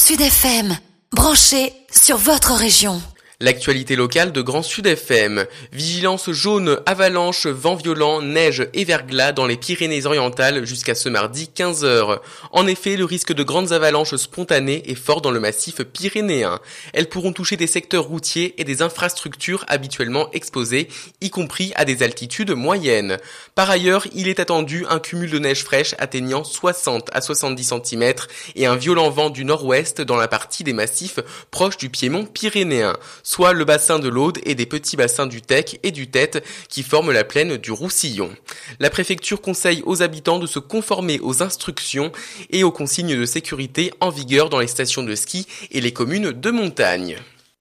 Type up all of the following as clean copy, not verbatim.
Sud FM, branché sur votre région. L'actualité locale de Grand Sud FM. Vigilance jaune, avalanche, vent violent, neige et verglas dans les Pyrénées-Orientales jusqu'à ce mardi 15h. En effet, le risque de grandes avalanches spontanées est fort dans le massif pyrénéen. Elles pourront toucher des secteurs routiers et des infrastructures habituellement exposées, y compris à des altitudes moyennes. Par ailleurs, il est attendu un cumul de neige fraîche atteignant 60 à 70 cm et un violent vent du nord-ouest dans la partie des massifs proches du piémont pyrénéen, soit le bassin de l'Aude et des petits bassins du Tech et du Tête qui forment la plaine du Roussillon. La préfecture conseille aux habitants de se conformer aux instructions et aux consignes de sécurité en vigueur dans les stations de ski et les communes de montagne.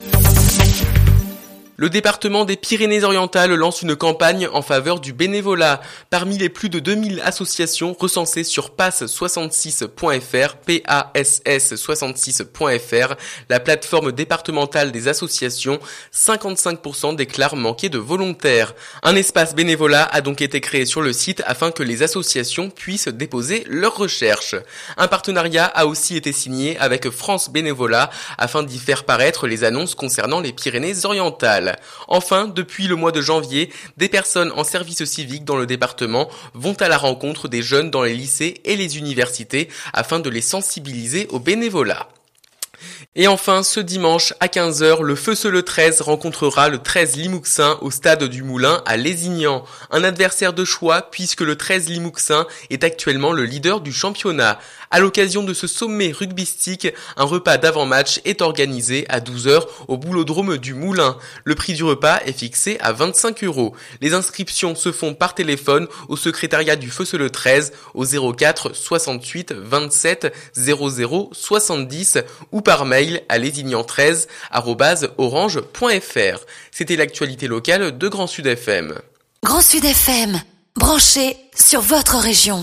Le département des Pyrénées-Orientales lance une campagne en faveur du bénévolat. Parmi les plus de 2000 associations recensées sur pass66.fr, PASS66.fr, la plateforme départementale des associations, 55% déclarent manquer de volontaires. Un espace bénévolat a donc été créé sur le site afin que les associations puissent déposer leurs recherches. Un partenariat a aussi été signé avec France Bénévolat afin d'y faire paraître les annonces concernant les Pyrénées-Orientales. Enfin, depuis le mois de janvier, des personnes en service civique dans le département vont à la rencontre des jeunes dans les lycées et les universités afin de les sensibiliser au bénévolat. Et enfin, ce dimanche à 15h, le Feu le 13 rencontrera le 13 Limouxin au stade du Moulin à Lézignan. Un adversaire de choix puisque le 13 Limouxin est actuellement le leader du championnat. À l'occasion de ce sommet rugbystique, un repas d'avant-match est organisé à 12h au boulodrome du Moulin. Le prix du repas est fixé à 25 €. Les inscriptions se font par téléphone au secrétariat du Feu le 13 au 04 68 27 00 70 ou par mail à lesignan13@orange.fr. C'était l'actualité locale de Grand Sud FM. Grand Sud FM, branché sur votre région.